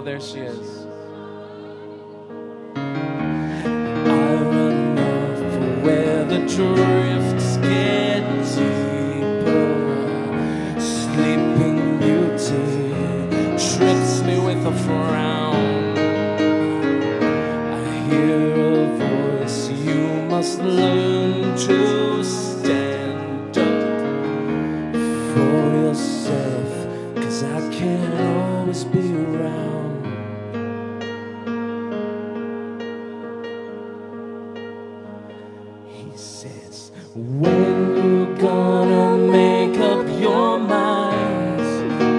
there she is. I run off where the drifts get deeper. Sleeping Beauty trips me with a frown. I hear a voice, you must learn to stand up for yourself, 'cause I can't always be around. He says, when you gonna make up your minds?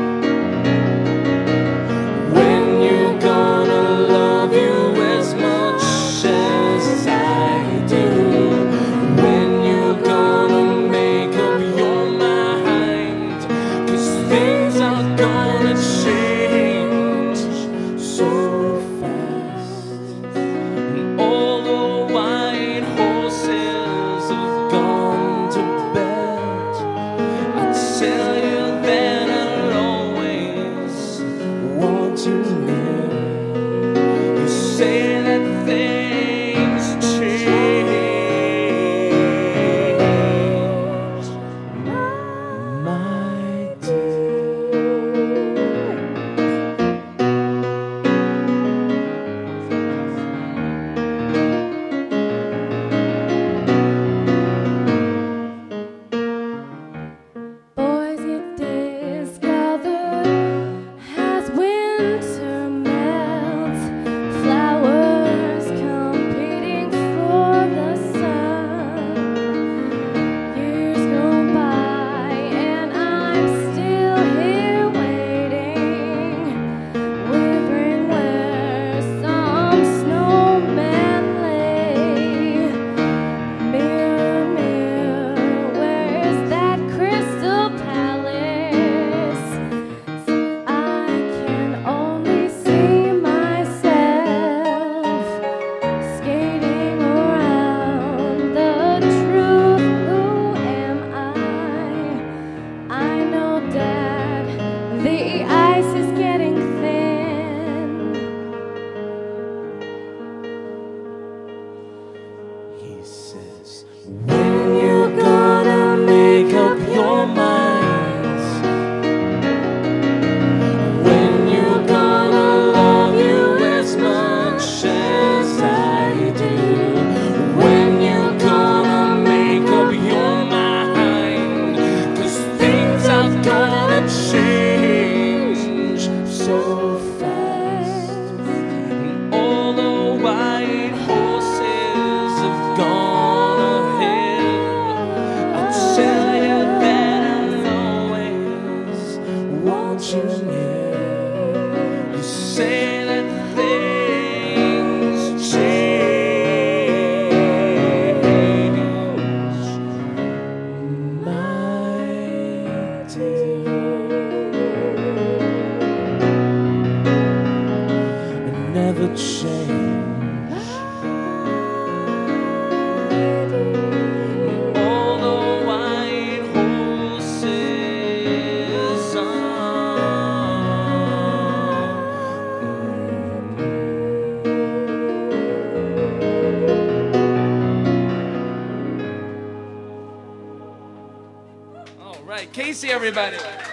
When you gonna love you as much as I do? When you gonna make up your mind? 'Cause things are gonna change so fast. And all the white horses have gone to bed. I tell you that I'll always want you near. You say that things change, my dear. Boys get discovered as winter melts, flowers competing for the sun. Years go by and I'm still here waiting, wondering where some snowman lay. Mirror, mirror, where's that crystal palace? I can only see myself skating around the truth. Who am I know, Dad, the ice is getting thin. He says, when you gonna make up your minds? When you gonna love you as much as I do? When you gonna make up your mind? 'Cause things are gonna change so fast. And all the white horses have gone ahead. I'll tell you that I'll always want you near. You say that things change, my dear. It never change. All the white horses All right, Casey, everybody.